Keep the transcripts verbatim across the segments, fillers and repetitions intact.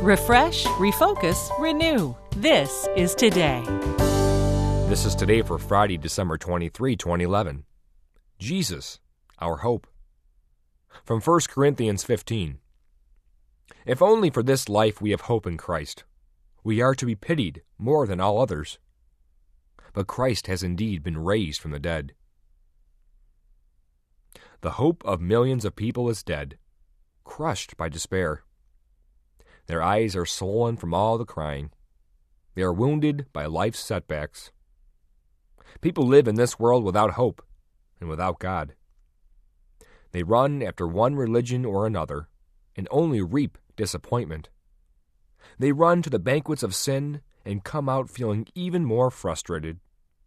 Refresh, refocus, renew. This is Today. This is Today for Friday, December twenty-third, twenty eleven. Jesus, our hope. From First Corinthians fifteen. If only for this life we have hope in Christ, we are to be pitied more than all others. But Christ has indeed been raised from the dead. The hope of millions of people is dead, crushed by despair. Their eyes are swollen from all the crying. They are wounded by life's setbacks. People live in this world without hope and without God. They run after one religion or another and only reap disappointment. They run to the banquets of sin and come out feeling even more frustrated.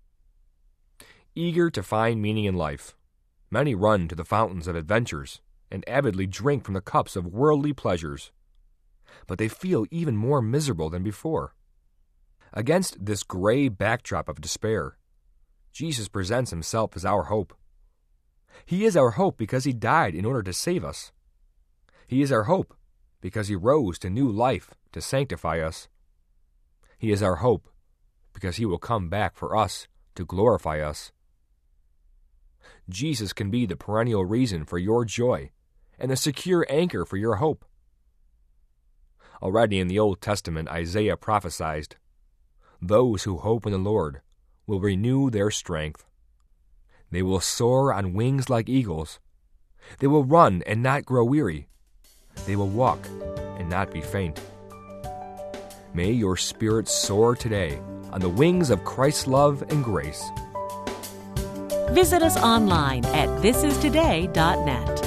Eager to find meaning in life, many run to the fountains of adventures and avidly drink from the cups of worldly pleasures. But they feel even more miserable than before. Against this gray backdrop of despair, Jesus presents himself as our hope. He is our hope because he died in order to save us. He is our hope because he rose to new life to sanctify us. He is our hope because he will come back for us to glorify us. Jesus can be the perennial reason for your joy and the secure anchor for your hope. Already in the Old Testament, Isaiah prophesied, "Those who hope in the Lord will renew their strength. They will soar on wings like eagles. They will run and not grow weary. They will walk and not be faint." May your spirit soar today on the wings of Christ's love and grace. Visit us online at this is today dot net.